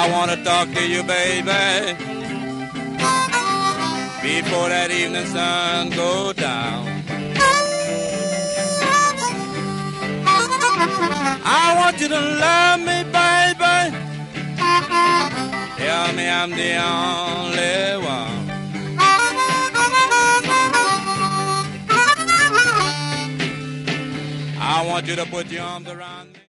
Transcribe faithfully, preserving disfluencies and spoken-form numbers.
I want to talk to you, baby, before that evening sun go down. I want you to love me, baby. Tell me I'm the only one. I want you to put your arms around me.